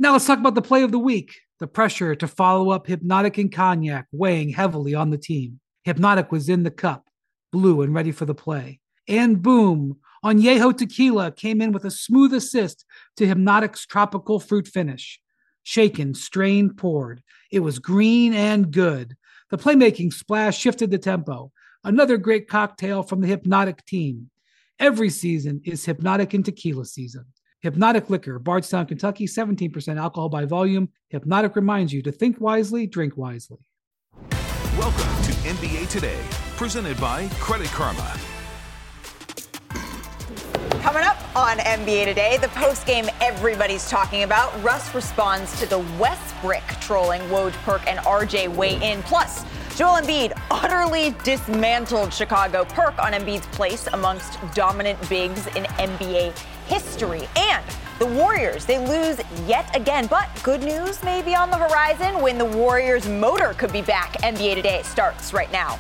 Now let's talk about the play of the week. The pressure to follow up Hypnotic and Cognac weighing heavily on the team. Hypnotic was in the cup, blue and ready for the play. And boom, Añejo Tequila came in with a smooth assist to Hypnotic's tropical fruit finish. Shaken, strained, poured. It was green and good. The playmaking splash shifted the tempo. Another great cocktail from the Hypnotic team. Every season is Hypnotic and Tequila season. Hypnotic Liquor, Bardstown, Kentucky, 17% alcohol by volume. Hypnotic reminds you to think wisely, drink wisely. Welcome to NBA Today, presented by Credit Karma. Coming up on NBA Today, the postgame everybody's talking about. Russ responds to the Westbrook trolling. Woj, Perk, and RJ weigh in. Plus, Joel Embiid utterly dismantled Chicago. Perk on Embiid's place amongst dominant bigs in NBA history. And the Warriors, they lose yet again. But good news may be on the horizon when the Warriors' motor could be back. NBA Today starts right now.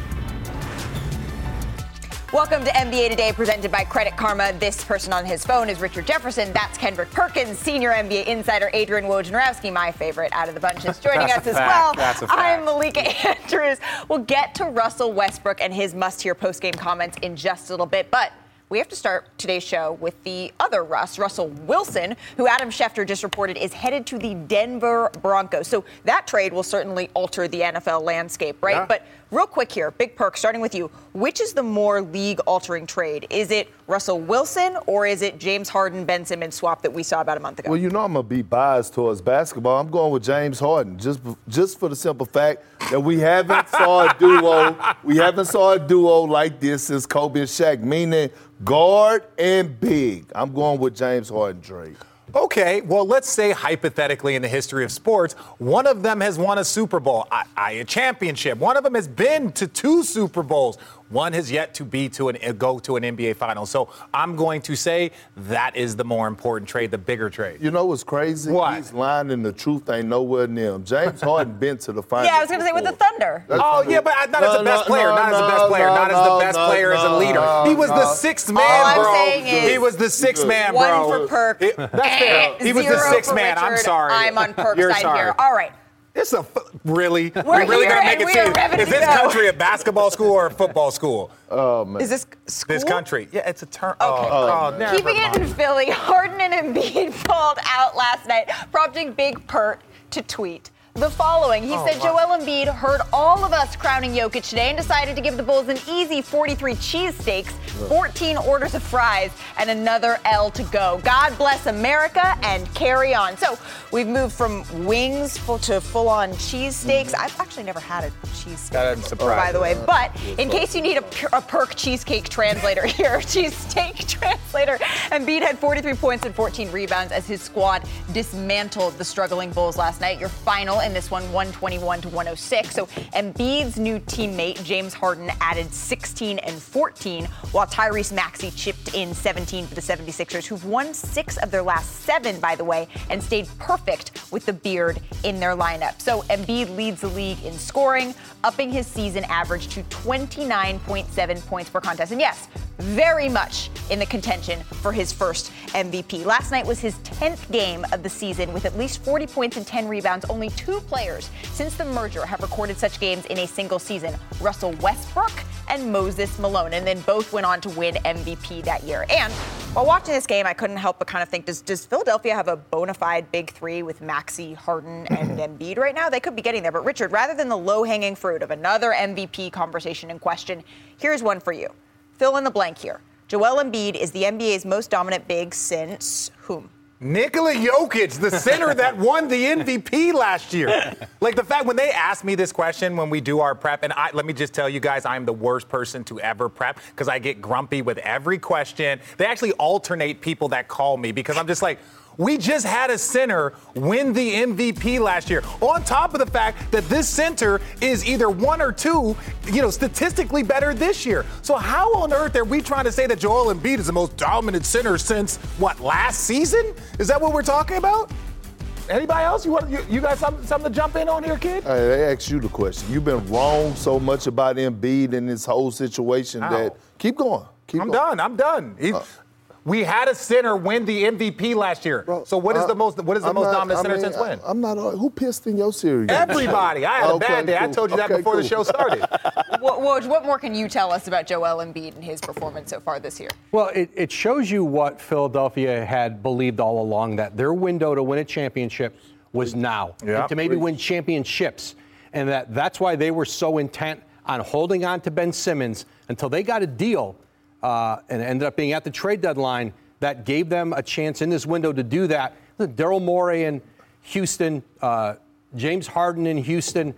Welcome to NBA Today, presented by Credit Karma. This person on his phone is Richard Jefferson. That's Kendrick Perkins, senior NBA insider Adrian Wojnarowski, my favorite out of the bunch, is joining us as well. I'm Malika Andrews. We'll get to Russell Westbrook and his must-hear post-game comments in just a little bit, but we have to start today's show with the other Russ, Russell Wilson, who Adam Schefter just reported is headed to the Denver Broncos. So that trade will certainly alter the NFL landscape, right? Yeah. But real quick here, Big Perk, starting with you, which is the more league-altering trade? Is it Russell Wilson or is it James Harden-Ben Simmons swap that we saw about a month ago? Well, you know I'm going to be biased towards basketball. I'm going with James Harden, just for the simple fact that we haven't saw a duo like this since Kobe and Shaq, meaning guard and big. I'm going with James Harden trade. Okay, well, let's say hypothetically in the history of sports, one of them has won a Super Bowl, a championship. One of them has been to 2 Super Bowls. One has yet to go to an NBA final. So I'm going to say that is the more important trade, the bigger trade. You know what's crazy? What? He's lying and the truth ain't nowhere near him. James Harden been to the finals. Yeah, I was going to say with the Thunder. That's Oh, yeah, but not as the best player. Not as the best player. Not as the best player as a leader. He was the sixth man, All bro. I'm saying is He was the sixth man, bro. one for Perk. That's fair. He was the 0 sixth for man. Richard. I'm sorry. I'm on Perk's You're side sorry. here. All right. It's really? We're We really here got to make and it we are serious. ready Is to this go. country a basketball school or a football school? Oh, man. Is this school? This country. Yeah, it's a term. Okay. Never Keeping it in mind. Philly, Harden and Embiid called out last night, prompting Big Pert to tweet the following. He said, Joel Embiid heard all of us crowning Jokic today and decided to give the Bulls an easy 43 cheesesteaks, 14 orders of fries, and another L to go. God bless America and carry on. So we've moved from wings to full-on cheesesteaks. I've actually never had a cheesesteak, I'm surprised. by the way. But in case you need a Perk cheesecake translator here, cheesesteak translator, Embiid had 43 points and 14 rebounds as his squad dismantled the struggling Bulls last night. Your final in this one, 121-106. So Embiid's new teammate, James Harden, added 16 and 14, while Tyrese Maxey chipped in 17 for the 76ers, who've won 6 of their last 7, by the way, and stayed perfect with the beard in their lineup. So Embiid leads the league in scoring, upping his season average to 29.7 points per contest. And yes, very much in the contention for his first MVP. Last night was his 10th game of the season with at least 40 points and 10 rebounds. Only 2 players since the merger have recorded such games in a single season, Russell Westbrook and Moses Malone, and then both went on to win MVP that year. And while watching this game, I couldn't help but kind of think, does Philadelphia have a bona fide big 3 with Maxey, Harden, and Embiid right now? They could be getting there. But Richard, rather than the low-hanging fruit of another MVP conversation in question, here's one for you. Fill in the blank here. Joel Embiid is the NBA's most dominant big since whom? Nikola Jokic, the center that won the MVP last year. Like the fact when they ask me this question when we do our prep, and let me just tell you guys, I'm the worst person to ever prep because I get grumpy with every question. They actually alternate people that call me because I'm just like, we just had a center win the MVP last year. On top of the fact that this center is either 1 or 2, statistically better this year. So how on earth are we trying to say that Joel Embiid is the most dominant center since, last season? Is that what we're talking about? Anybody else? You got something to jump in on here, kid? They asked you the question. You've been wrong so much about Embiid and this whole situation that keep going. I'm done. We had a center win the MVP last year. Bro, so what is the most dominant center since when? I'm not. Who pissed in your series? Everybody. I had a bad day. I told you that before the show started. Woj, what more can you tell us about Joel Embiid and his performance so far this year? Well, it shows you what Philadelphia had believed all along, that their window to win a championship was now, and to maybe win championships, and that's why they were so intent on holding on to Ben Simmons until they got a deal and ended up being at the trade deadline that gave them a chance in this window to do that. Daryl Morey in Houston, James Harden in Houston,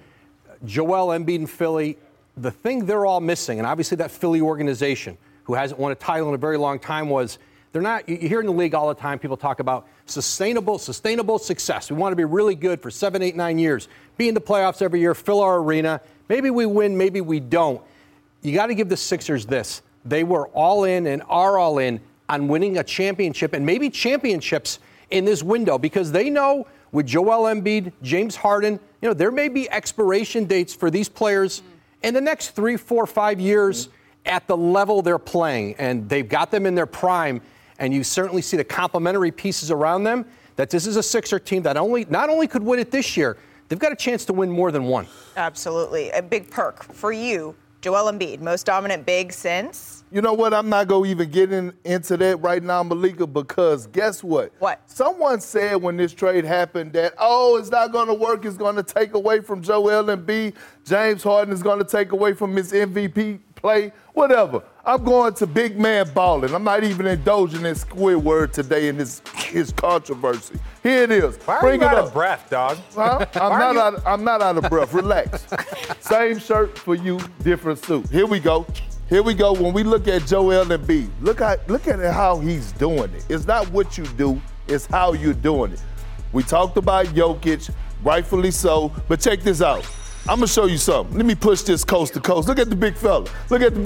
Joel Embiid in Philly. The thing they're all missing, and obviously that Philly organization, who hasn't won a title in a very long time, was they're not. You hear in the league all the time people talk about sustainable success. We want to be really good for 7, 8, 9 years, be in the playoffs every year, fill our arena. Maybe we win, maybe we don't. You got to give the Sixers this. They were all in and are all in on winning a championship and maybe championships in this window, because they know with Joel Embiid, James Harden, there may be expiration dates for these players in the next 3, 4, 5 years at the level they're playing. And they've got them in their prime. And you certainly see the complementary pieces around them, that this is a Sixer team that not only could win it this year, they've got a chance to win more than one. Absolutely. A big perk for you, Joel Embiid, most dominant big since? You know what? I'm not going to even get into that right now, Malika, because guess what? What? Someone said when this trade happened that, it's not going to work. It's going to take away from Joel Embiid. James Harden is going to take away from his MVP play. Whatever. I'm going to big man balling. I'm not even indulging in Squidward today in his controversy. Here it is. Why are Bring you it out up. of breath, dog? Huh? I'm not out of breath. Relax. Same shirt for you, different suit. Here we go. When we look at Joel Embiid, look at how he's doing it. It's not what you do, it's how you're doing it. We talked about Jokic, rightfully so, but check this out. I'm going to show you something. Let me push this coast to coast. Look at the big fella. Look at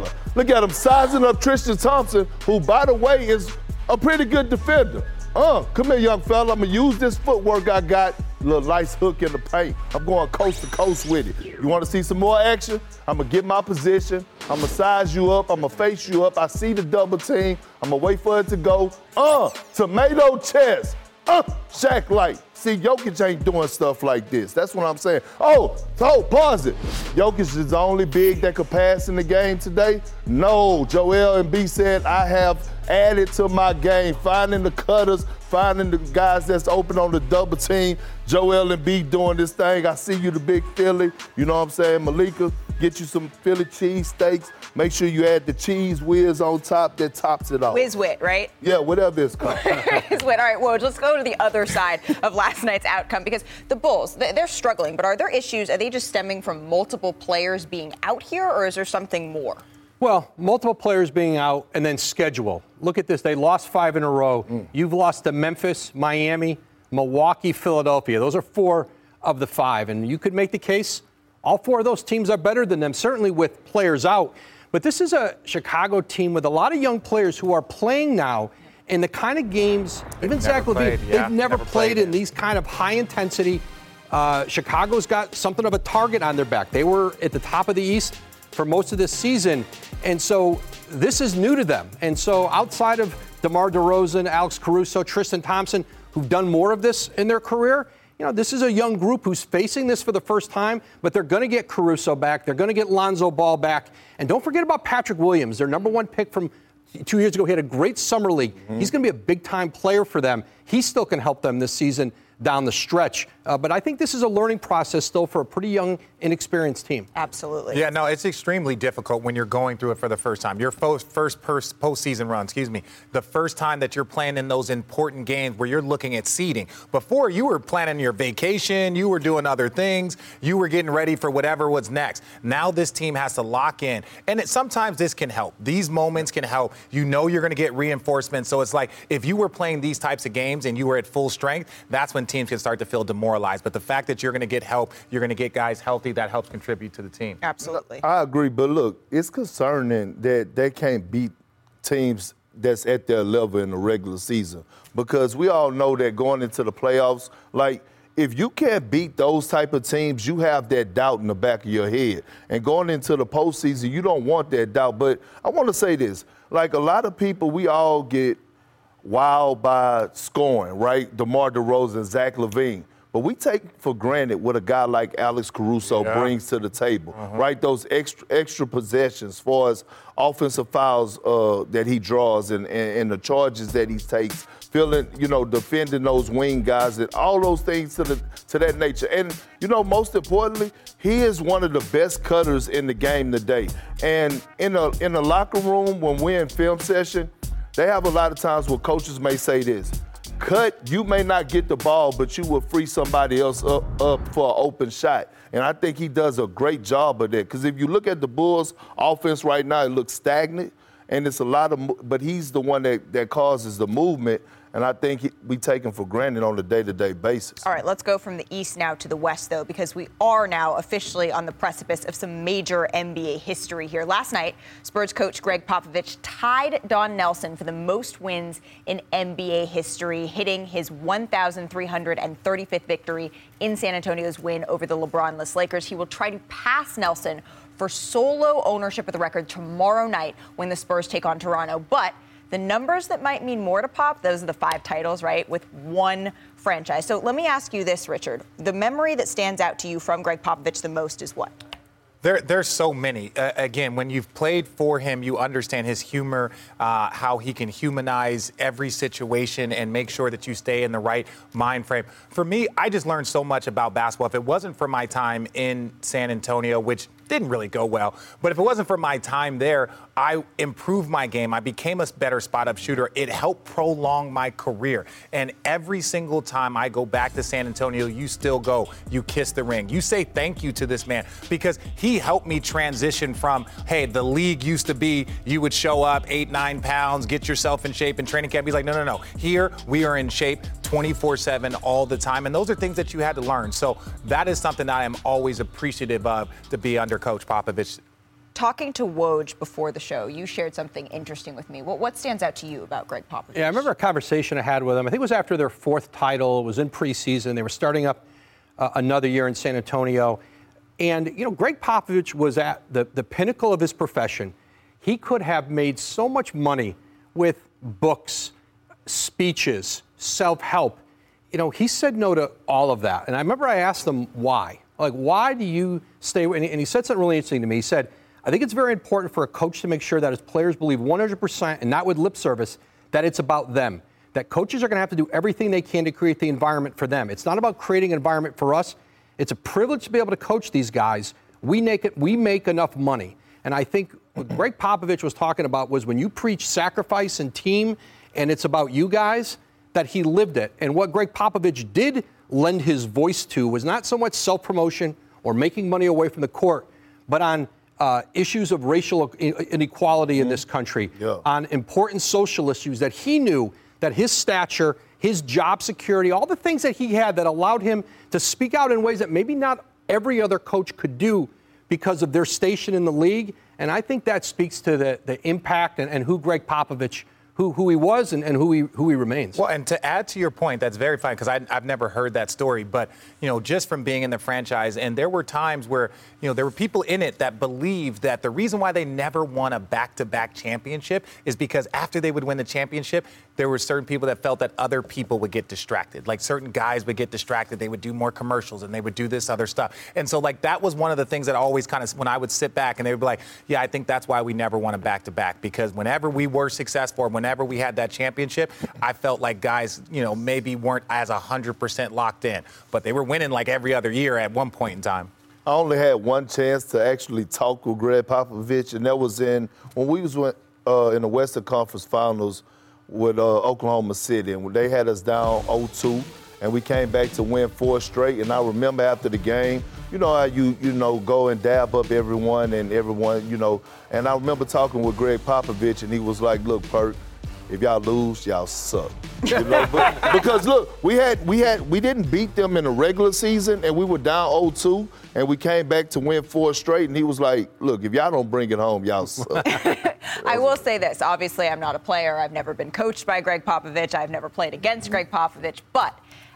him sizing up Tristan Thompson, who, by the way, is a pretty good defender. Come here, young fella. I'm going to use this footwork I got. Little nice hook in the paint. I'm going coast to coast with it. You want to see some more action? I'm going to get my position. I'm going to size you up. I'm going to face you up. I see the double team. I'm going to wait for it to go. Tomato chest. Shaq light. See, Jokic ain't doing stuff like this. That's what I'm saying. Pause it. Jokic is the only big that could pass in the game today? No. Joel Embiid said, I have added to my game, finding the cutters, finding the guys that's open on the double team. Joel Embiid doing this thing. I see you, the big Philly. You know what I'm saying? Malika, get you some Philly cheesesteaks. Make sure you add the cheese whiz on top that tops it off. Whiz-wit, right? Yeah, whatever it's called. Whiz-wit. All right, Woj, let's go to the other side of last night's outcome, because the Bulls, they're struggling, but are there issues? Are they just stemming from multiple players being out here, or is there something more? Well, multiple players being out and then schedule. Look at this. They lost 5 in a row. You've lost to Memphis, Miami, Milwaukee, Philadelphia. Those are 4 of the 5. And you could make the case all 4 of those teams are better than them, certainly with players out. But this is a Chicago team with a lot of young players who are playing now in the kind of games, even Zach LaVine, they've never played in these kind of high intensity. Chicago's got something of a target on their back. They were at the top of the East for most of this season. And so this is new to them. And so outside of DeMar DeRozan, Alex Caruso, Tristan Thompson, who've done more of this in their career, this is a young group who's facing this for the first time, but they're going to get Caruso back. They're going to get Lonzo Ball back. And don't forget about Patrick Williams, their number 1 pick from 2 years ago. He had a great summer league. He's going to be a big-time player for them. He still can help them this season down the stretch. But I think this is a learning process still for a pretty young, inexperienced team. Absolutely. Yeah, no, it's extremely difficult when you're going through it for the first time. Your first postseason run, the first time that you're playing in those important games where you're looking at seeding. Before, you were planning your vacation, you were doing other things, you were getting ready for whatever was next. Now this team has to lock in. And sometimes this can help. These moments can help. You know you're going to get reinforcement. So it's like if you were playing these types of games and you were at full strength, that's when teams can start to feel demoralized. But the fact that you're going to get help, you're going to get guys healthy, that helps contribute to the team. Absolutely. I agree, but look, it's concerning that they can't beat teams that's at their level in the regular season, because we all know that going into the playoffs, like, if you can't beat those type of teams, you have that doubt in the back of your head. And going into the postseason, you don't want that doubt. But I want to say this. Like a lot of people, we all get wowed by scoring, right? DeMar DeRozan, Zach LaVine. But we take for granted what a guy like Alex Caruso brings to the table, right? Those extra possessions as far as offensive fouls that he draws and the charges that he takes, defending those wing guys and all those things to that nature. And, most importantly, he is one of the best cutters in the game today. And in the locker room, when we're in film session, they have a lot of times where coaches may say this: cut, you may not get the ball, but you will free somebody else up for an open shot. And I think he does a great job of that. Because if you look at the Bulls' offense right now, it looks stagnant, and it's a lot of, but he's the one that causes the movement. And I think we take him for granted on a day-to-day basis. All right, let's go from the East now to the West, though, because we are now officially on the precipice of some major NBA history here. Last night, Spurs coach Greg Popovich tied Don Nelson for the most wins in NBA history, hitting his 1,335th victory in San Antonio's win over the LeBron-less Lakers. He will try to pass Nelson for solo ownership of the record tomorrow night when the Spurs take on Toronto. But the numbers that might mean more to Pop, those are the 5 titles, right, with one franchise. So let me ask you this, Richard. The memory that stands out to you from Greg Popovich the most is what? There's so many. Again, when you've played for him, you understand his humor, how he can humanize every situation and make sure that you stay in the right mind frame. For me, I just learned so much about basketball. If it wasn't for my time in San Antonio, which didn't really go well, but if it wasn't for my time there, I improved my game. I became a better spot-up shooter. It helped prolong my career. And every single time I go back to San Antonio, you still go, you kiss the ring. You say thank you to this man because he helped me transition from, hey, the league used to be, you would show up 8-9 pounds, get yourself in shape in training camp. He's like, no. Here we are in shape 24/7 all the time. And those are things that you had to learn. So that is something that I am always appreciative of to be under Coach Popovich. Talking to Woj before the show, you shared something interesting with me. What stands out to you about Greg Popovich? Yeah, I remember a conversation I had with him. I think it was after their 4th title. It was in preseason. They were starting up another year in San Antonio. And, Greg Popovich was at the pinnacle of his profession. He could have made so much money with books, speeches, self-help. He said no to all of that. And I remember I asked him why. Like, why do you stay? And he said something really interesting to me. He said, I think it's very important for a coach to make sure that his players believe 100% and not with lip service that it's about them, that coaches are going to have to do everything they can to create the environment for them. It's not about creating an environment for us. It's a privilege to be able to coach these guys. We make enough money. And I think what Greg Popovich was talking about was when you preach sacrifice and team and it's about you guys, that he lived it. And what Greg Popovich did lend his voice to was not so much self-promotion or making money away from the court, but on issues of racial inequality in this country, on important social issues that he knew that his stature, his job security, all the things that he had that allowed him to speak out in ways that maybe not every other coach could do because of their station in the league. And I think that speaks to the impact and who Greg Popovich, who he was and who he remains. Well, and to add to your point, that's very fine because I've never heard that story. But, just from being in the franchise, and there were times where, there were people in it that believed that the reason why they never won a back-to-back championship is because after they would win the championship, there were certain people that felt that other people would get distracted. Like certain guys would get distracted. They would do more commercials and they would do this other stuff. And so, that was one of the things that always kind of, when I would sit back and they would be like, yeah, I think that's why we never won a back-to-back because whenever we were successful, whenever we had that championship, I felt like guys, maybe weren't as 100% locked in, but they were winning like every other year at one point in time. I only had one chance to actually talk with Greg Popovich, and that was when we was in the Western Conference Finals with Oklahoma City, and they had us down 0-2, and we came back to win 4 straight. And I remember after the game, how you go and dab up everyone, and I remember talking with Greg Popovich, and he was like, look, Perk, if y'all lose, y'all suck. Because look, we didn't beat them in the regular season, and we were down 0-2, and we came back to win 4 straight. And he was like, "Look, if y'all don't bring it home, y'all suck." I will say this: obviously, I'm not a player. I've never been coached by Greg Popovich. I've never played against Greg Popovich. But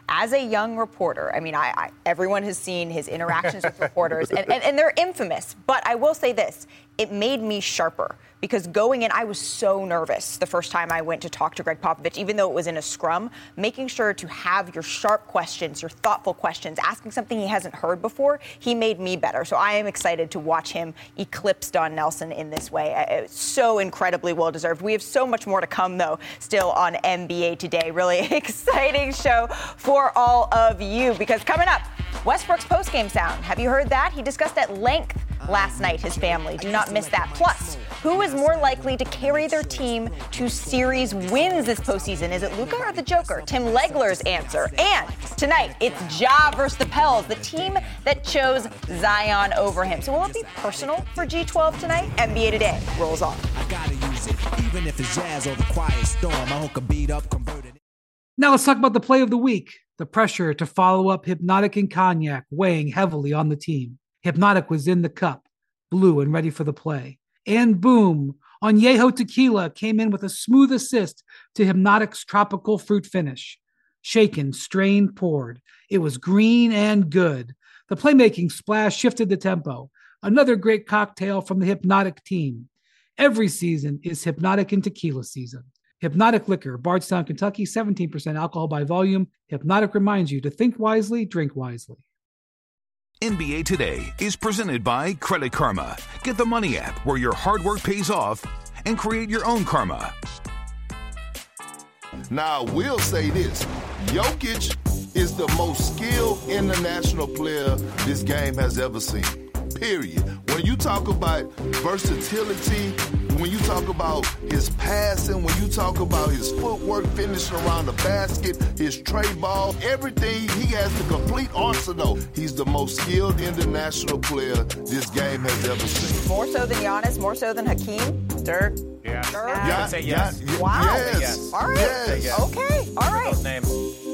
as a young reporter, I mean, everyone has seen his interactions with reporters, and they're infamous. But I will say this, it made me sharper. Because going in, I was so nervous the first time I went to talk to Greg Popovich, even though it was in a scrum, making sure to have your sharp questions, your thoughtful questions, asking something he hasn't heard before, he made me better. So I am excited to watch him eclipse Don Nelson in this way. It's so incredibly well-deserved. We have so much more to come, though, still on NBA Today. Really exciting show for all of you, because coming up, Westbrook's postgame sound. Have you heard that? He discussed at length last night his family. Do not miss that. Plus, who is more likely to carry their team to series wins this postseason? Is it Luka or the Joker? Tim Legler's answer. And tonight, it's Ja versus the Pels, the team that chose Zion over him. So will it be personal for G12 tonight? NBA Today rolls on. I gotta use it, even if it's Jazz or the Quiet Storm. I hook a beat up, converted. Now let's talk about the play of the week. The pressure to follow up Hypnotic and Cognac weighing heavily on the team. Hypnotic was in the cup, blue and ready for the play. And boom, Añejo Tequila came in with a smooth assist to Hypnotic's tropical fruit finish. Shaken, strained, poured. It was green and good. The playmaking splash shifted the tempo. Another great cocktail from the Hypnotic team. Every season is Hypnotic and Tequila season. Hypnotic Liquor, Bardstown, Kentucky, 17% alcohol by volume. Hypnotic reminds you to think wisely, drink wisely. NBA Today is presented by Credit Karma. Get the money app where your hard work pays off and create your own karma. Now, we'll say this. Jokic is the most skilled international player this game has ever seen. Period. When you talk about versatility, when you talk about his passing, when you talk about his footwork, finishing around the basket, his tray ball, everything, he has the complete arsenal. He's the most skilled international player this game has ever seen. More so than Giannis, more so than Hakeem? Dirk? Yeah. Dirk? I would say yes. Wow. Yes. All right. Yes. Okay. All right. Those names.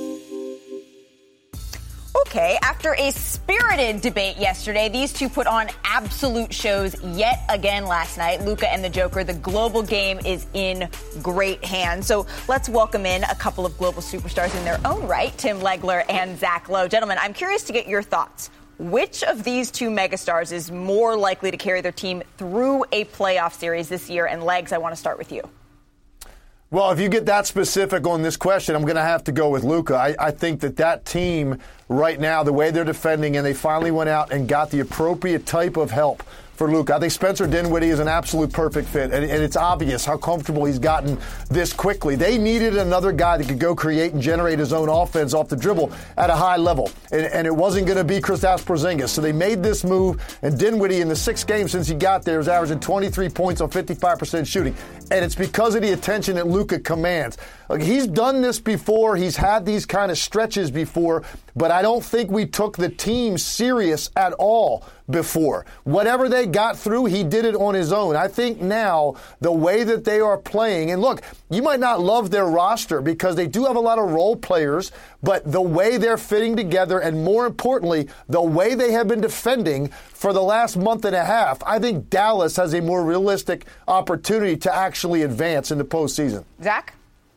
Okay, after a spirited debate yesterday, these two put on absolute shows yet again last night. Luka and the Joker, the global game is in great hands. So let's welcome in a couple of global superstars in their own right, Tim Legler and Zach Lowe. Gentlemen, I'm curious to get your thoughts. Which of these two megastars is more likely to carry their team through a playoff series this year? And Legs, I want to start with you. Well, if you get that specific on this question, I'm going to have to go with Luka. I think that team right now, the way they're defending, and they finally went out and got the appropriate type of help for Luka. I think Spencer Dinwiddie is an absolute perfect fit, and it's obvious how comfortable he's gotten this quickly. They needed another guy that could go create and generate his own offense off the dribble at a high level, and it wasn't going to be Kristaps Porzingis. So they made this move, and Dinwiddie in the 6 games since he got there is averaging 23 points on 55% shooting, and it's because of the attention that Luka commands. Like, he's done this before. He's had these kind of stretches before, but I don't think we took the team serious at all before. Whatever they got through, he did it on his own. I think now the way that they are playing, and look, you might not love their roster because they do have a lot of role players, but the way they're fitting together, and more importantly, the way they have been defending for the last month and a half, I think Dallas has a more realistic opportunity to actually advance in the postseason. Zach?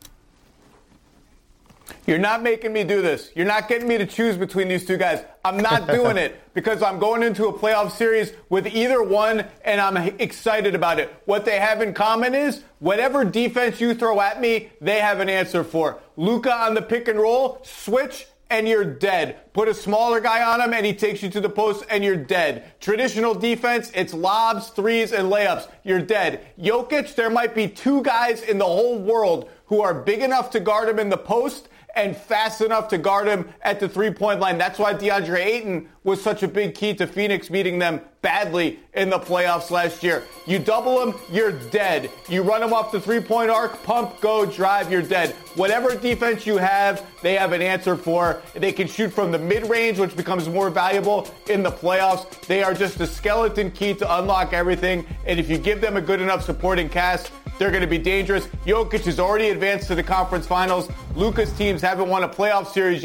You're not making me do this. You're not getting me to choose between these two guys. I'm not doing it because I'm going into a playoff series with either one, and I'm excited about it. What they have in common is whatever defense you throw at me, they have an answer for. Luka on the pick and roll, switch, and you're dead. Put a smaller guy on him, and he takes you to the post, and you're dead. Traditional defense, it's lobs, threes, and layups. You're dead. Jokic, there might be 2 guys in the whole world who are big enough to guard him in the post and fast enough to guard him at the three-point line. That's why DeAndre Ayton was such a big key to Phoenix beating them badly in the playoffs last year. You double him, you're dead. You run him off the three-point arc, pump, go, drive, you're dead. Whatever defense you have, they have an answer for. They can shoot from the mid-range, which becomes more valuable in the playoffs. They are just the skeleton key to unlock everything. And if you give them a good enough supporting cast, they're going to be dangerous. Jokic has already advanced to the conference finals. Luka's teams haven't won a playoff series yet,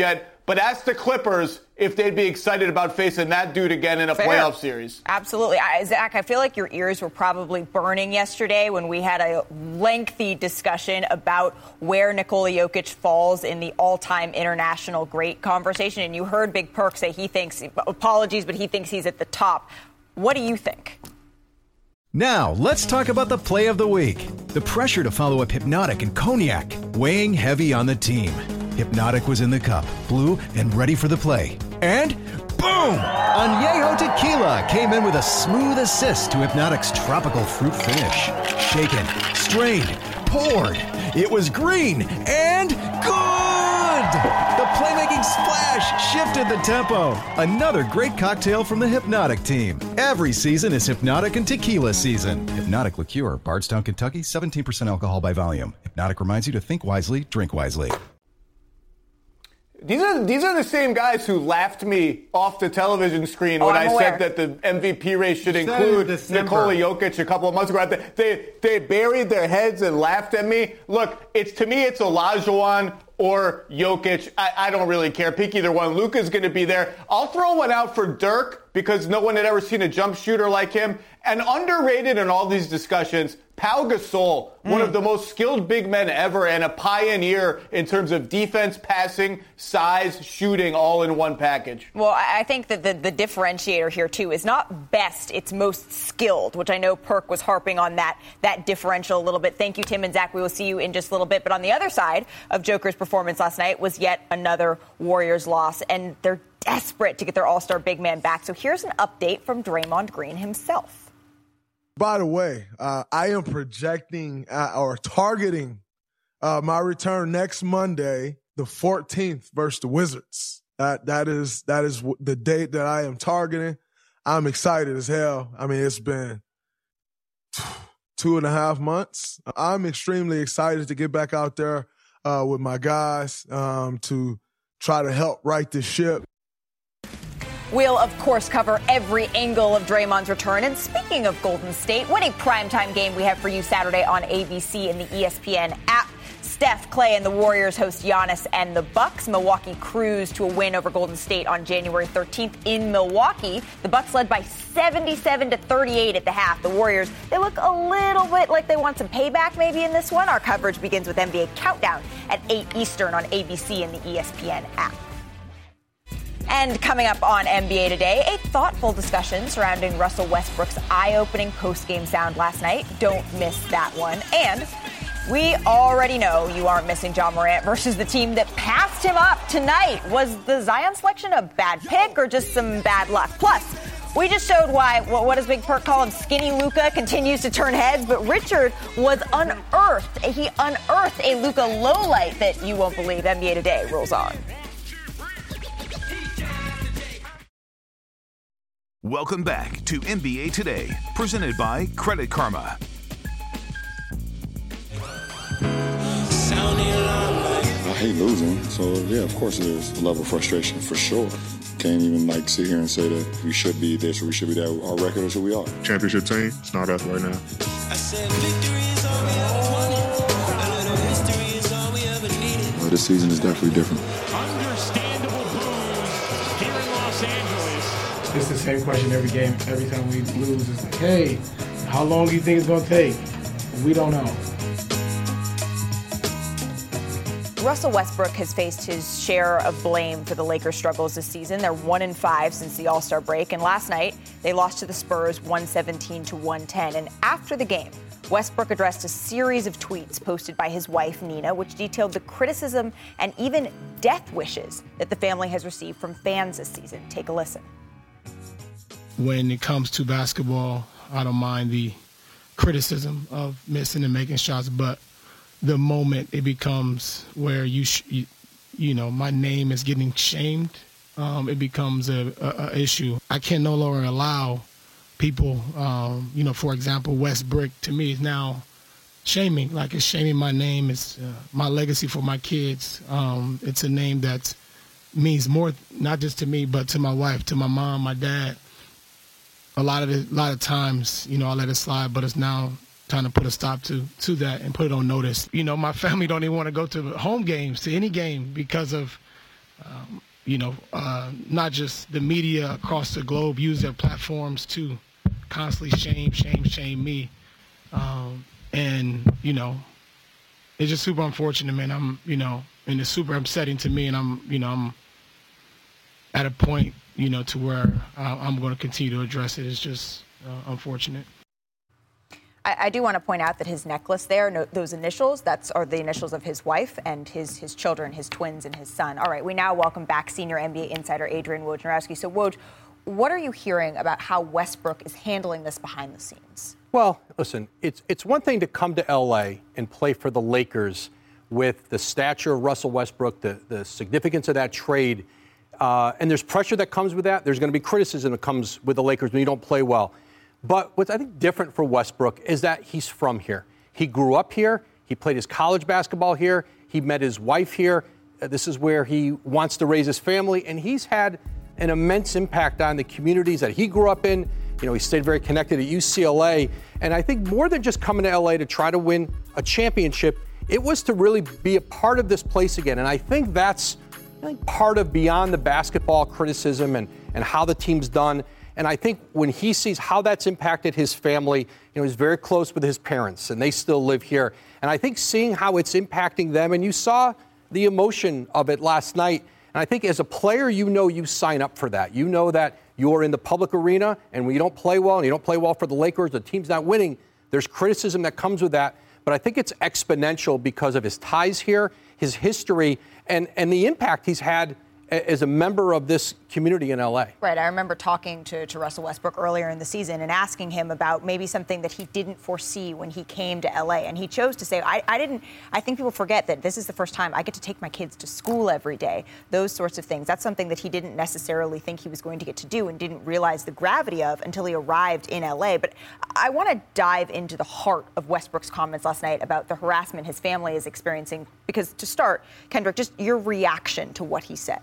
But ask the Clippers if they'd be excited about facing that dude again in a playoff series. Absolutely. Zach, I feel like your ears were probably burning yesterday when we had a lengthy discussion about where Nikola Jokic falls in the all-time international great conversation. And you heard Big Perk say he thinks, apologies, but he thinks he's at the top. What do you think? Now, let's talk about the play of the week. The pressure to follow up Hypnotic and Cognac, weighing heavy on the team. Hypnotic was in the cup, blue, and ready for the play. And boom! Añejo Tequila came in with a smooth assist to Hypnotic's tropical fruit finish. Shaken, strained, poured. It was green and good! The playmaking splash shifted the tempo. Another great cocktail from the Hypnotic team. Every season is Hypnotic and Tequila season. Hypnotic Liqueur, Bardstown, Kentucky, 17% alcohol by volume. Hypnotic reminds you to think wisely, drink wisely. These are the same guys who laughed me off the television screen when I said that the MVP race should include Nikola Jokic a couple of months ago. They buried their heads and laughed at me. Look, to me, it's Olajuwon or Jokic. I don't really care. Pick either one. Luka's going to be there. I'll throw one out for Dirk because no one had ever seen a jump shooter like him. And underrated in all these discussions, Pau Gasol, one of the most skilled big men ever and a pioneer in terms of defense, passing, size, shooting, all in one package. Well, I think that the differentiator here, too, is not best, it's most skilled, which I know Perk was harping on that differential a little bit. Thank you, Tim and Zach. We will see you in just a little bit. But on the other side of Joker's performance last night was yet another Warriors loss, and they're desperate to get their all-star big man back. So here's an update from Draymond Green himself. By the way, I am projecting or targeting my return next Monday, the 14th, versus the Wizards. That is the date that I am targeting. I'm excited as hell. I mean, it's been 2.5 months. I'm extremely excited to get back out there with my guys to try to help right this ship. We'll, of course, cover every angle of Draymond's return. And speaking of Golden State, what a primetime game we have for you Saturday on ABC and the ESPN app. Steph, Clay, and the Warriors host Giannis and the Bucks. Milwaukee cruised to a win over Golden State on January 13th in Milwaukee. The Bucks led by 77-38 at the half. The Warriors, they look a little bit like they want some payback maybe in this one. Our coverage begins with NBA Countdown at 8 Eastern on ABC and the ESPN app. And coming up on NBA Today, a thoughtful discussion surrounding Russell Westbrook's eye-opening post-game sound last night. Don't miss that one. And we already know you aren't missing Ja Morant versus the team that passed him up tonight. Was the Zion selection a bad pick or just some bad luck? Plus, we just showed why, what does Big Perk call him, Skinny Luka continues to turn heads, but Richard was unearthed. He unearthed a Luka lowlight that you won't believe. NBA Today rolls on. Welcome back to NBA Today, presented by Credit Karma. I hate losing, so yeah, of course there's a level of frustration for sure. Can't even sit here and say that we should be this or we should be that. Our record is who we are. Championship team, it's not us right now. This season is definitely different. Understandable booze here in Los Angeles. It's the same question every game. Every time we lose, it's like, hey, how long do you think it's going to take? We don't know. Russell Westbrook has faced his share of blame for the Lakers' struggles this season. They're 1-5 since the All-Star break, and last night they lost to the Spurs 117-110. And after the game, Westbrook addressed a series of tweets posted by his wife, Nina, which detailed the criticism and even death wishes that the family has received from fans this season. Take a listen. When it comes to basketball, I don't mind the criticism of missing and making shots, but the moment it becomes where you know, my name is getting shamed, it becomes a issue. I can no longer allow people, you know, for example, Westbrook to me is now shaming, like it's shaming my name, it's my legacy for my kids. It's a name that means more, not just to me, but to my wife, to my mom, my dad. A lot of times, you know, I let it slide, but it's now time to put a stop to that and put it on notice. You know, my family don't even want to go to home games, to any game, because of, not just the media across the globe use their platforms to constantly shame me. And it's just super unfortunate, man. And it's super upsetting to me, and I'm at a point, to where I'm going to continue to address it. It's just unfortunate. I do want to point out that his necklace there, those initials, are the initials of his wife and his children, his twins and his son. All right, we now welcome back senior NBA insider Adrian Wojnarowski. So, Woj, what are you hearing about how Westbrook is handling this behind the scenes? Well, listen, it's one thing to come to L.A. and play for the Lakers with the stature of Russell Westbrook, the significance of that trade, and there's pressure that comes with that. There's going to be criticism that comes with the Lakers when you don't play well. But what's, I think, different for Westbrook is that he's from here. He grew up here. He played his college basketball here. He met his wife here. This is where he wants to raise his family. And he's had an immense impact on the communities that he grew up in. He stayed very connected at UCLA. And I think more than just coming to L.A. to try to win a championship, it was to really be a part of this place again. And I think that's part of beyond the basketball criticism and how the team's done. And I think when he sees how that's impacted his family, he's very close with his parents, and they still live here. And I think seeing how it's impacting them, and you saw the emotion of it last night. And I think as a player, you sign up for that. You know that you're in the public arena, and when you don't play well, and you don't play well for the Lakers, the team's not winning, there's criticism that comes with that. But I think it's exponential because of his ties here, his history, and the impact he's had as a member of this community in L.A. Right. I remember talking to Russell Westbrook earlier in the season and asking him about maybe something that he didn't foresee when he came to L.A. And he chose to say, I think people forget that this is the first time I get to take my kids to school every day. Those sorts of things. That's something that he didn't necessarily think he was going to get to do and didn't realize the gravity of until he arrived in L.A. But I want to dive into the heart of Westbrook's comments last night about the harassment his family is experiencing. Because to start, Kendrick, just your reaction to what he said.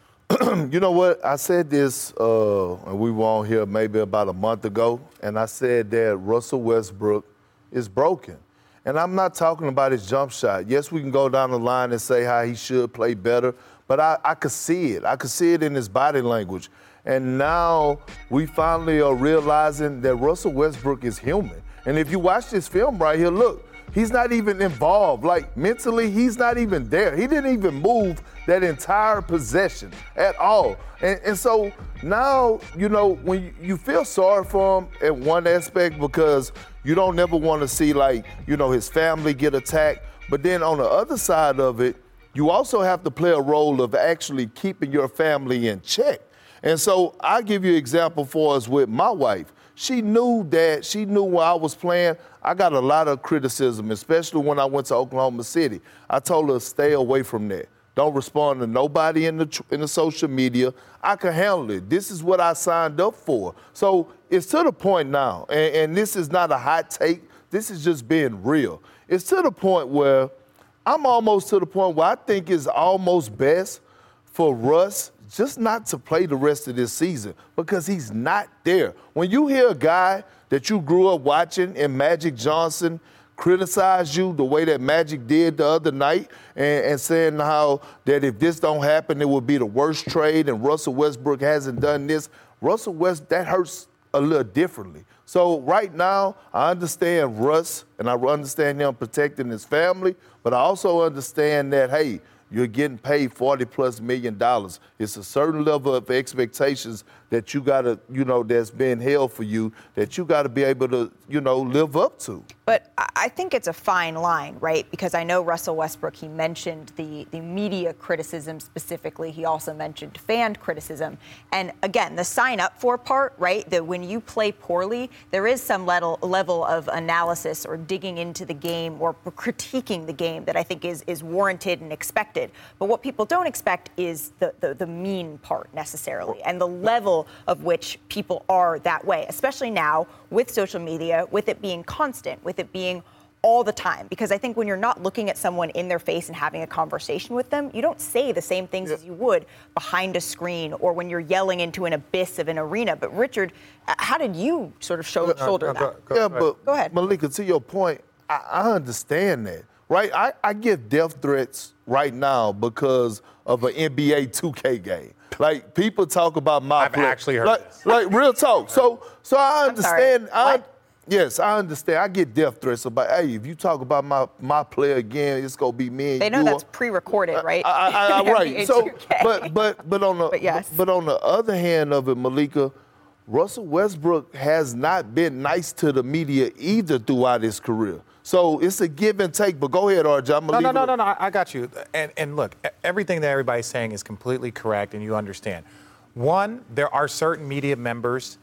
You know what? I said this, and we were on here maybe about a month ago, and I said that Russell Westbrook is broken. And I'm not talking about his jump shot. Yes, we can go down the line and say how he should play better, but I could see it. I could see it in his body language. And now we finally are realizing that Russell Westbrook is human. And if you watch this film right here, look, he's not even involved. Like, mentally, he's not even there. He didn't even move that entire possession at all. And so now, when you feel sorry for him at one aspect because you don't never want to see, his family get attacked. But then on the other side of it, you also have to play a role of actually keeping your family in check. And so I'll give you an example for us with my wife. She knew where I was playing. I got a lot of criticism, especially when I went to Oklahoma City. I told her, stay away from that. Don't respond to nobody in the social media. I can handle it. This is what I signed up for. So it's to the point now, and this is not a hot take. This is just being real. It's to the point where I'm almost to the point where I think it's almost best for Russ just not to play the rest of this season because he's not there. When you hear a guy that you grew up watching in Magic Johnson criticize you the way that Magic did the other night and saying how that if this don't happen, it would be the worst trade and Russell Westbrook hasn't done this, that hurts a little differently. So right now, I understand Russ and I understand him protecting his family, but I also understand that, hey, you're getting paid $40+ million. It's a certain level of expectations that you got to, that's been held for you that you got to be able to, live up to. But I think it's a fine line, right? Because I know Russell Westbrook, he mentioned the media criticism specifically. He also mentioned fan criticism. And again, the sign up for part, right? That when you play poorly, there is some level of analysis or digging into the game or critiquing the game that I think is warranted and expected. But what people don't expect is the mean part necessarily and the level of which people are that way, especially now with social media, with it being constant, with it being all the time. Because I think when you're not looking at someone in their face and having a conversation with them, you don't say the same things as you would behind a screen or when you're yelling into an abyss of an arena. But Richard, how did you sort of shoulder that? But go ahead. Malika, to your point, I understand that. right? I get death threats right now because of an NBA 2K game. Like, people talk about my I've actually heard this. Like, real talk. So I understand. Yes, I understand. I get death threats about, hey, if you talk about my player again, it's gonna be me and They know that's pre-recorded, right? Right. So, but on the other hand of it, Malika, Russell Westbrook has not been nice to the media either throughout his career. So it's a give and take. But go ahead, RJ. No. I got you. And look, everything that everybody's saying is completely correct, and you understand. One, there are certain media members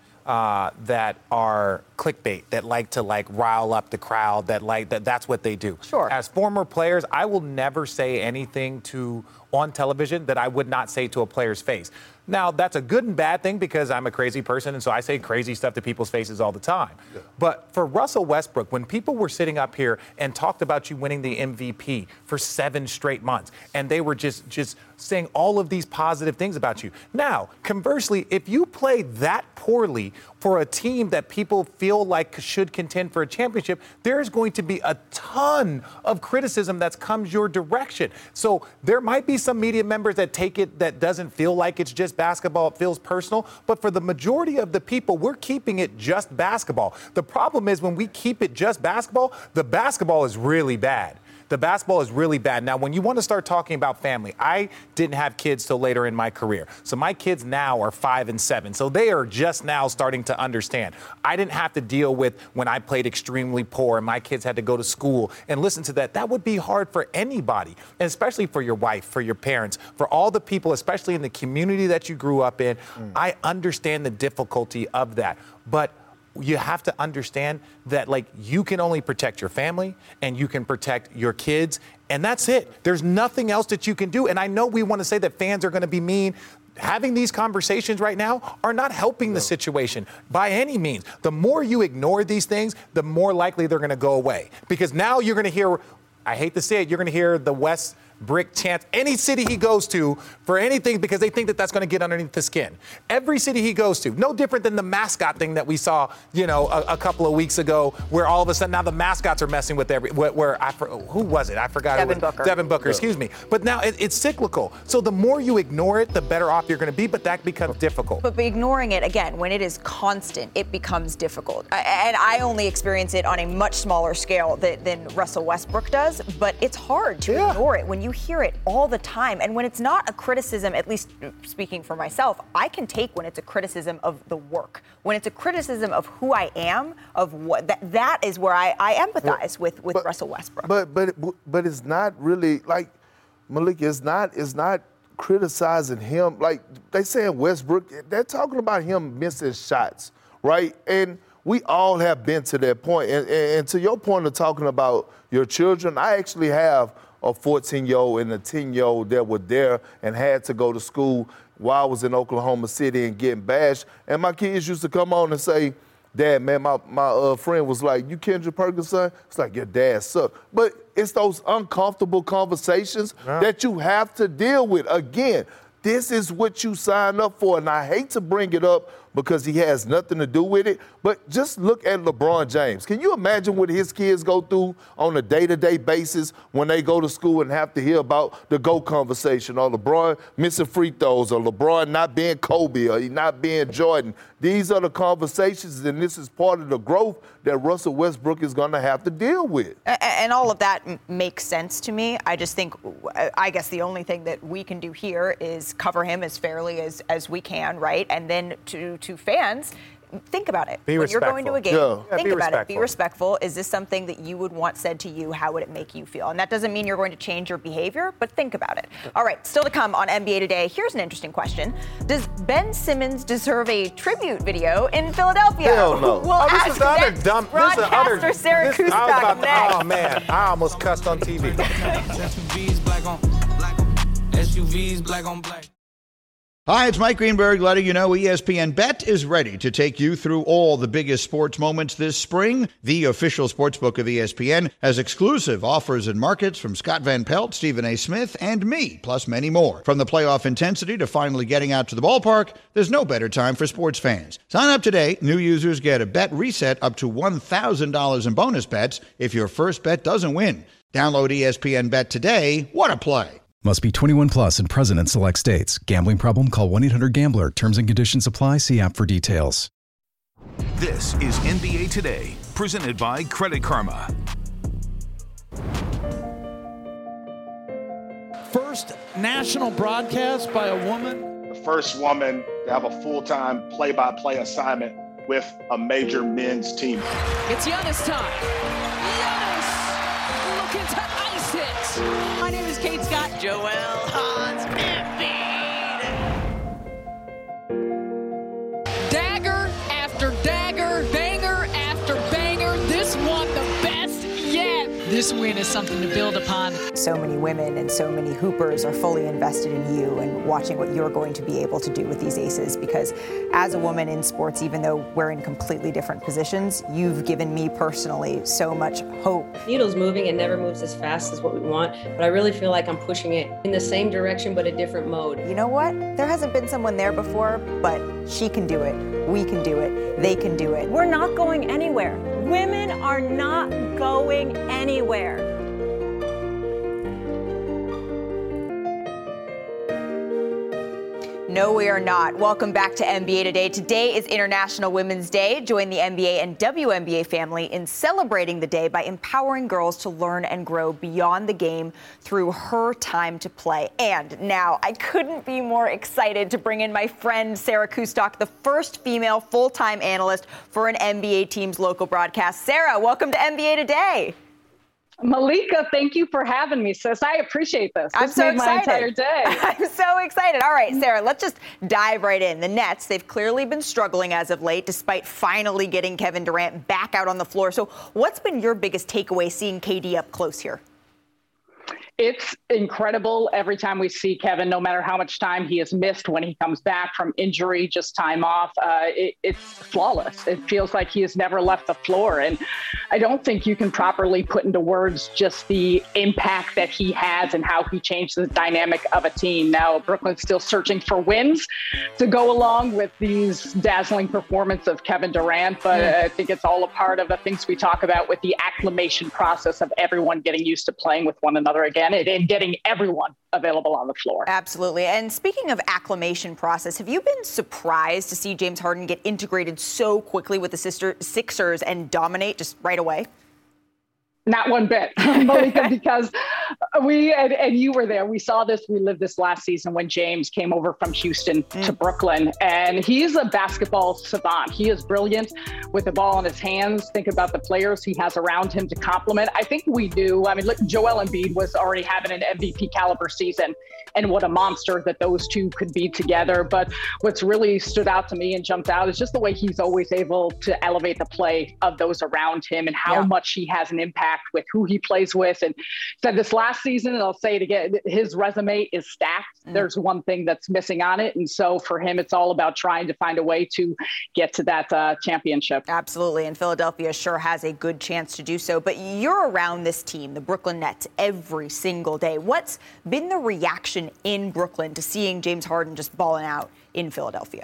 that are clickbait, that like to rile up the crowd, that's what they do. Sure. As former players, I will never say anything on television that I would not say to a player's face. Now, that's a good and bad thing because I'm a crazy person, and so I say crazy stuff to people's faces all the time. Yeah. But for Russell Westbrook, when people were sitting up here and talked about you winning the MVP for 7 straight months, and they were just saying all of these positive things about you. Now, conversely, if you play that poorly for a team that people feel like should contend for a championship, there's going to be a ton of criticism that comes your direction. So there might be some media members that take it that doesn't feel like it's just basketball, it feels personal. But for the majority of the people, we're keeping it just basketball. The problem is when we keep it just basketball, the basketball is really bad. The basketball is really bad. Now, when you want to start talking about family, I didn't have kids till later in my career. So my kids now are 5 and 7. So they are just now starting to understand. I didn't have to deal with when I played extremely poor and my kids had to go to school and listen to that. That would be hard for anybody, and especially for your wife, for your parents, for all the people, especially in the community that you grew up in. I understand the difficulty of that. But you have to understand that, you can only protect your family and you can protect your kids, and that's it. There's nothing else that you can do. And I know we want to say that fans are going to be mean. Having these conversations right now are not helping the situation by any means. The more you ignore these things, the more likely they're going to go away. Because now you're going to hear, I hate to say it, you're going to hear the West Brick chants any city he goes to for anything because they think that that's going to get underneath the skin. Every city he goes to, no different than the mascot thing that we saw, a couple of weeks ago, where all of a sudden now the mascots are messing with who was it? I forgot. Devin Booker, excuse me. But now it's cyclical. So the more you ignore it, the better off you're going to be, but that becomes difficult. But ignoring it, again, when it is constant, it becomes difficult. And I only experience it on a much smaller scale than Russell Westbrook does, but it's hard to ignore it when you hear it all the time. And when it's not a criticism, at least speaking for myself, I can take when it's a criticism of the work. When it's a criticism of who I am, of what that is where I empathize with Russell Westbrook. But it's not really like, Malika, it's not criticizing him. Like they saying Westbrook, they're talking about him missing shots, right? And we all have been to that point. And to your point of talking about your children, I actually have a 14-year-old and a 10-year-old that were there and had to go to school while I was in Oklahoma City and getting bashed. And my kids used to come on and say, Dad, man, my friend was like, you Kendrick Perkins' son? It's like, your dad sucked. But it's those uncomfortable conversations that you have to deal with. Again, this is what you signed up for. And I hate to bring it up because he has nothing to do with it, but just look at LeBron James. Can you imagine what his kids go through on a day-to-day basis when they go to school and have to hear about the GOAT conversation, or LeBron missing free throws, or LeBron not being Kobe, or he not being Jordan? These are the conversations, and this is part of the growth that Russell Westbrook is going to have to deal with. And all of that makes sense to me. I just think, I guess the only thing that we can do here is cover him as fairly as we can, right? And then to fans, think about it. Be when respectful. You're going to a game, think about respectful. it. Be respectful. Is this something that you would want said to you? How would it make you feel? And that doesn't mean you're going to change your behavior, but think about it. All right, still to come on NBA Today. Here's an interesting question. Does Ben Simmons deserve a tribute video in Philadelphia? Hell no. We'll ask this is the other dumb. broadcaster Sarah Kustok next. Oh, man. I almost cussed on TV. SUVs black on black. SUVs black on black. Hi, it's Mike Greenberg letting you know ESPN Bet is ready to take you through all the biggest sports moments this spring. The official sportsbook of ESPN has exclusive offers and markets from Scott Van Pelt, Stephen A. Smith, and me, plus many more. From the playoff intensity to finally getting out to the ballpark, there's no better time for sports fans. Sign up today. New users get a bet reset up to $1,000 in bonus bets if your first bet doesn't win. Download ESPN Bet today. What a play. Must be 21 plus and present in select states. Gambling problem? Call 1-800-GAMBLER. Terms and conditions apply. See app for details. This is NBA Today, presented by Credit Karma. First national broadcast by a woman. The first woman to have a full-time play-by-play assignment with a major men's team. It's Giannis time. Giannis looking to ice it. My name is Kate Scott. Joel Hans Embiid. Dagger after dagger, banger after banger. This one the best yet. This win is something to build upon. So many women and so many hoopers are fully invested in you and watching what you're going to be able to do with these aces, because as a woman in sports, even though we're in completely different positions, you've given me personally so much hope. Needle's moving, it never moves as fast as what we want, but I really feel like I'm pushing it in the same direction but a different mode. You know what? There hasn't been someone there before, but she can do it. We can do it. They can do it. We're not going anywhere. Women are not going anywhere. No, we are not. Welcome back to NBA Today. Today is International Women's Day. Join the NBA and WNBA family in celebrating the day by empowering girls to learn and grow beyond the game through Her Time to Play. And now I couldn't be more excited to bring in my friend Sarah Kustok, the first female full-time analyst for an NBA team's local broadcast. Sarah, welcome to NBA Today. Malika, thank you for having me, sis. I appreciate this. I'm so excited. My entire day. I'm so excited. All right, Sarah, let's just dive right in. The Nets, they've clearly been struggling as of late, despite finally getting Kevin Durant back out on the floor. So what's been your biggest takeaway seeing KD up close here? It's incredible every time we see Kevin, no matter how much time he has missed when he comes back from injury, just time off. It's flawless. It feels like he has never left the floor. And I don't think you can properly put into words just the impact that he has and how he changed the dynamic of a team. Now, Brooklyn's still searching for wins to go along with these dazzling performance of Kevin Durant. But I think it's all a part of the things we talk about with the acclimation process of everyone getting used to playing with one another again and getting everyone available on the floor. Absolutely. And speaking of acclimation process, have you been surprised to see James Harden get integrated so quickly with the Sixers and dominate just right away? Not one bit, Malika, because and you were there. We saw this. We lived this last season when James came over from Houston to Brooklyn, and he's a basketball savant. He is brilliant with the ball in his hands. Think about the players he has around him to complement. I think we do. I mean, look, Joel Embiid was already having an MVP caliber season, and what a monster that those two could be together. But what's really stood out to me and jumped out is just the way he's always able to elevate the play of those around him and how much he has an impact with who he plays with. And said this last season, and I'll say it again, his resume is stacked. There's one thing that's missing on it. And so for him, it's all about trying to find a way to get to that championship. Absolutely. And Philadelphia sure has a good chance to do so. But you're around this team, the Brooklyn Nets, every single day. What's been the reaction in Brooklyn to seeing James Harden just balling out in Philadelphia?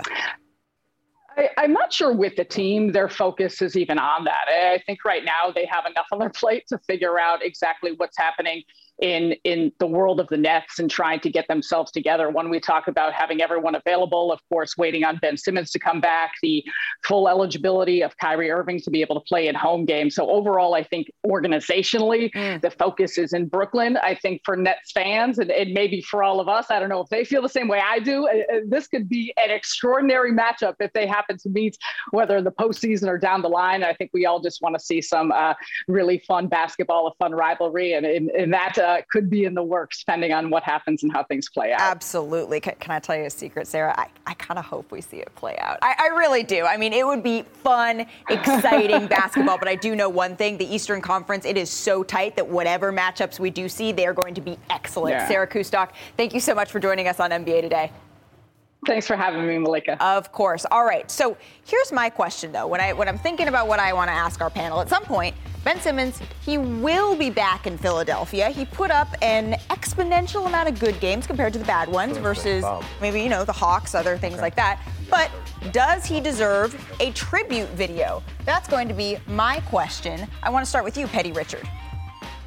I'm not sure with the team, their focus is even on that. I think right now they have enough on their plate to figure out exactly what's happening in the world of the Nets and trying to get themselves together. When we talk about having everyone available, of course, waiting on Ben Simmons to come back, the full eligibility of Kyrie Irving to be able to play in home games. So overall, I think organizationally, the focus is in Brooklyn. I think for Nets fans and maybe for all of us, I don't know if they feel the same way I do. This could be an extraordinary matchup if they happen to meet, whether in the postseason or down the line. I think we all just want to see some really fun basketball, a fun rivalry, and that could be in the works depending on what happens and how things play out. Absolutely. Can I tell you a secret, Sarah? I kind of hope we see it play out. I really do. I mean, it would be fun, exciting basketball, but I do know one thing. The Eastern Conference, it is so tight that whatever matchups we do see, they are going to be excellent. Yeah. Sarah Kustok, thank you so much for joining us on NBA Today. Thanks for having me, Malika. Of course. All right. So here's my question, though. When I'm thinking about what I want to ask our panel, at some point, Ben Simmons, he will be back in Philadelphia. He put up an exponential amount of good games compared to the bad ones versus maybe, the Hawks, other things like that. But does he deserve a tribute video? That's going to be my question. I want to start with you, Petty Richard.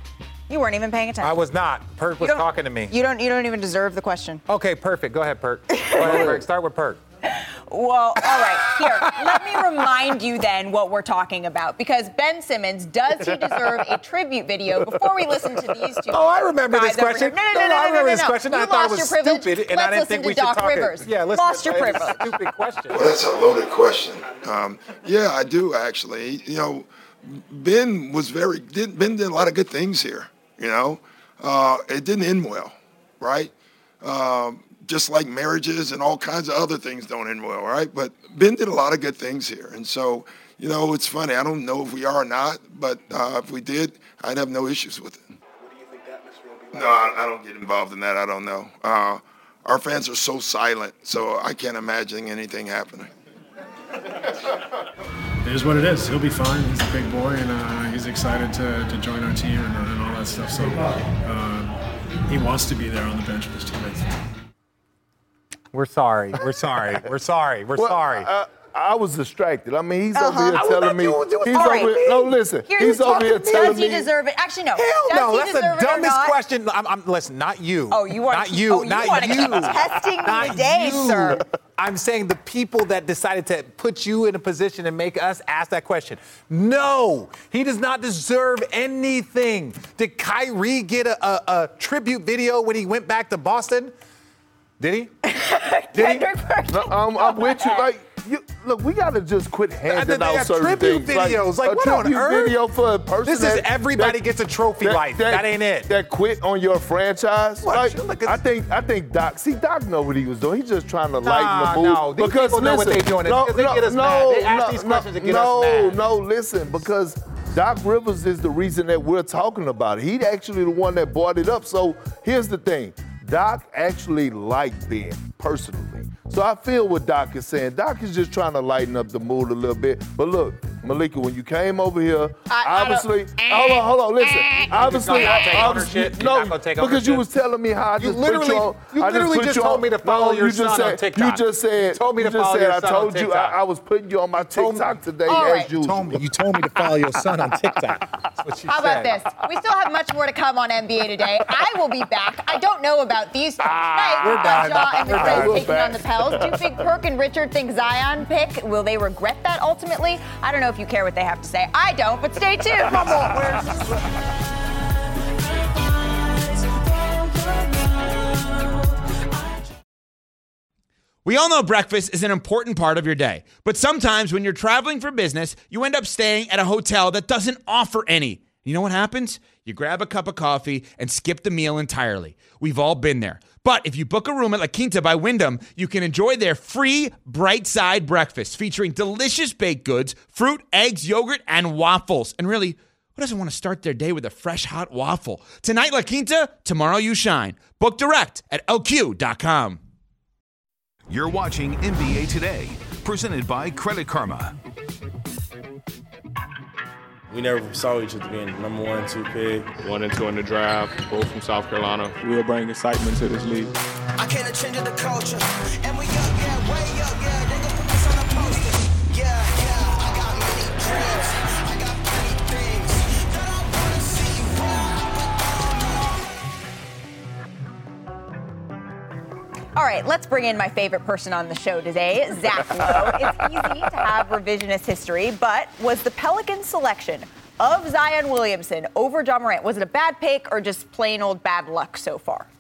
You weren't even paying attention. I was not. Perk was talking to me. You don't even deserve the question. Okay, perfect. Go ahead, Perk. Go ahead, Perk. Start with Perk. Well, all right, here, let me remind you then what we're talking about. Because Ben Simmons, does he deserve a tribute video before we listen to these two? Oh, I remember this question. No, I remember this question. You I thought it was lost your privilege. stupid, and Let's I didn't think we should Doc talk Rivers. it. Yeah, let's lost your privilege. It's a stupid question. Well, that's a loaded question. Yeah, I do actually. You know, Ben did a lot of good things here. You know, it didn't end well, right? Just like marriages and all kinds of other things don't end well, right? But Ben did a lot of good things here. And so, you know, it's funny. I don't know if we are or not, but if we did, I'd have no issues with it. What do you think that atmosphere will be like? No, I don't get involved in that. I don't know. Our fans are so silent, so I can't imagine anything happening. It is what it is. He'll be fine. He's a big boy, and he's excited to join our team and all that stuff. So he wants to be there on the bench with his teammates. We're sorry. We're sorry. We're sorry. We're sorry. I was distracted. I mean, he's over here telling me. No, listen. He's over here telling me. Does he deserve it? Actually, no. Hell no. That's the dumbest not? question. Listen, not you. Oh, you want not you. Not you. Keep testing me today, sir. I'm saying the people that decided to put you in a position and make us ask that question. No, he does not deserve anything. Did Kyrie get a tribute video when he went back to Boston? Did he? Did he? No, I'm with you. Look, we got to just quit handing out certain tribute things. videos. Like what on earth? Video for a person this is everybody gets a trophy life. That ain't it. That quit on your franchise. I think Doc know what he was doing. He's just trying to lighten the mood. No, these people know what they're doing. They get us mad. They ask these questions to get us mad. No, listen, because Doc Rivers is the reason that we're talking about it. He's actually the one that brought it up. So here's the thing. Doc actually liked Ben personally. So I feel what Doc is saying. Doc is just trying to lighten up the mood a little bit. But look, Malika, when you came over here, obviously, hold on, listen. Obviously, because you was telling me how I just put you on. You literally just told me to follow your son on TikTok. You just said, told me to follow your son on TikTok. I told you I was putting you on my TikTok today as usual. You told me to follow your son on TikTok. That's what you How said. about this? We still have much more to come on NBA Today. I will be back. I don't know about these two. Tonight, we've got Ja and the Grizz taking on the Pels. Do you think Perk and Richard think Zion pick? Will they regret that ultimately? I don't know if you care what they have to say. I don't, but stay tuned. We all know breakfast is an important part of your day, but sometimes when you're traveling for business, you end up staying at a hotel that doesn't offer any. You know what happens? You grab a cup of coffee and skip the meal entirely. We've all been there. But if you book a room at La Quinta by Wyndham, you can enjoy their free Bright Side breakfast featuring delicious baked goods, fruit, eggs, yogurt, and waffles. And really, who doesn't want to start their day with a fresh, hot waffle? Tonight, La Quinta, tomorrow you shine. Book direct at LQ.com. You're watching NBA Today, presented by Credit Karma. We never saw each other being number 1 and 2 pick. 1 and 2 in the draft, both from South Carolina. We'll bring excitement to this league. I can't change the culture. And we up, yeah, way up, yeah. They gon' put this on the poster. Yeah, I got many dreams. I got many things that I wanna see All right, let's bring in my favorite person on the show today, Zach Lowe. It's easy to have revisionist history, but was the Pelicans selection of Zion Williamson over Ja Morant, was it a bad pick or just plain old bad luck so far?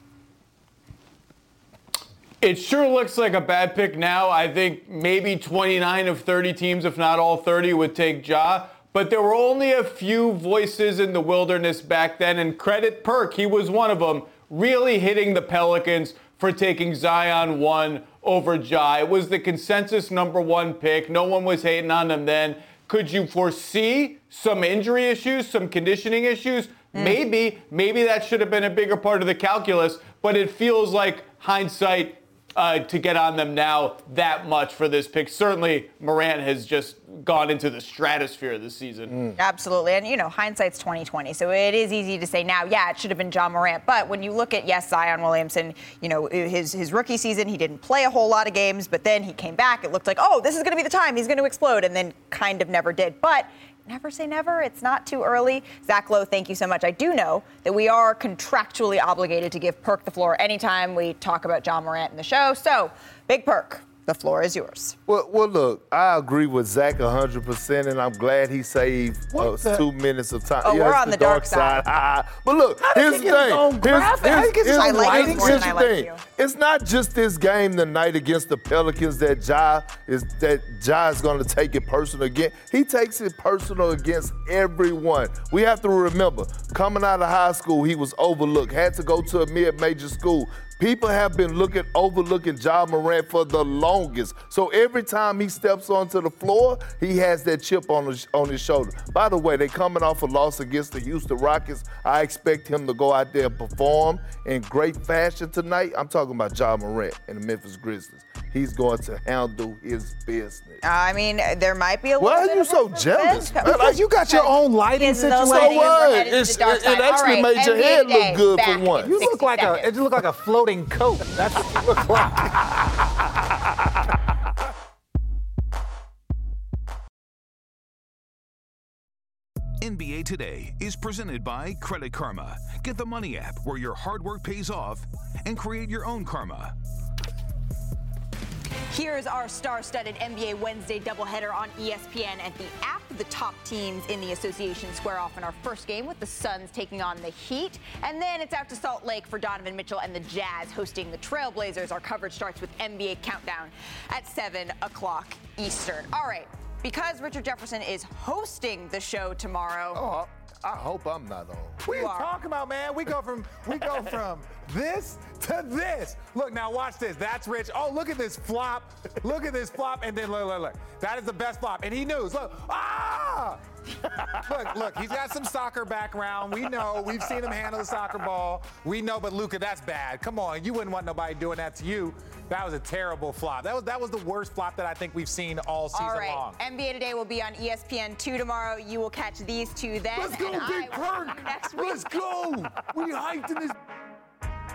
It sure looks like a bad pick now. I think maybe 29 of 30 teams, if not all 30, would take Ja. But there were only a few voices in the wilderness back then, and credit Perk, he was one of them, really hitting the Pelicans for taking Zion 1 over Ja. It was the consensus number 1 pick. No one was hating on them then. Could you foresee some injury issues, some conditioning issues? Maybe that should have been a bigger part of the calculus, but it feels like hindsight to get on them now that much for this pick. Certainly, Morant has just gone into the stratosphere this season. Absolutely. And, hindsight's 20/20. So it is easy to say now, yeah, it should have been Ja Morant. But when you look at, yes, Zion Williamson, his rookie season, he didn't play a whole lot of games, but then he came back. It looked like, oh, this is going to be the time. He's going to explode. And then kind of never did. But never say never. It's not too early. Zach Lowe, thank you so much. I do know that we are contractually obligated to give Perk the floor anytime we talk about Ja Morant in the show. So, Big Perk, the floor is yours. Well, look, I agree with Zach 100%, and I'm glad he saved 2 minutes of time. Oh, we're on the dark side. But look, here's the thing. Here's the thing. You. It's not just this game tonight against the Pelicans that Ja is going to take it personal again. He takes it personal against everyone. We have to remember, coming out of high school, he was overlooked, had to go to a mid-major school. People have been overlooking Ja Morant for the longest. So every time he steps onto the floor, he has that chip on his shoulder. By the way, they coming off a loss against the Houston Rockets. I expect him to go out there and perform in great fashion tonight. I'm talking about Ja Morant and the Memphis Grizzlies. He's going to handle his business. I mean, there might be a little Why bit are you of so jealous? Because you got your own lighting situation. So what? It actually made your head look good for once. You look like a floating coat. That's what you look like. NBA Today is presented by Credit Karma. Get the Money app where your hard work pays off and create your own karma. Here's our star-studded NBA Wednesday doubleheader on ESPN. At the app, the top teams in the association square off in our first game with the Suns taking on the Heat. And then it's out to Salt Lake for Donovan Mitchell and the Jazz hosting the Trailblazers. Our coverage starts with NBA Countdown at 7 o'clock Eastern. All right, because Richard Jefferson is hosting the show tomorrow. Oh, I hope I'm not on. What are you talking about, man? We go from this to this. Look, now watch this. That's Rich. Oh, look at this flop. Look at this flop. And then look. That is the best flop. And he knew. Look. Ah! Look, he's got some soccer background. We know. We've seen him handle the soccer ball. We know, but Luka, that's bad. Come on. You wouldn't want nobody doing that to you. That was a terrible flop. That was the worst flop that I think we've seen all season long. NBA Today will be on ESPN2 tomorrow. You will catch these two then. Let's go, Big Perk. Next week. Let's go. We hyped in this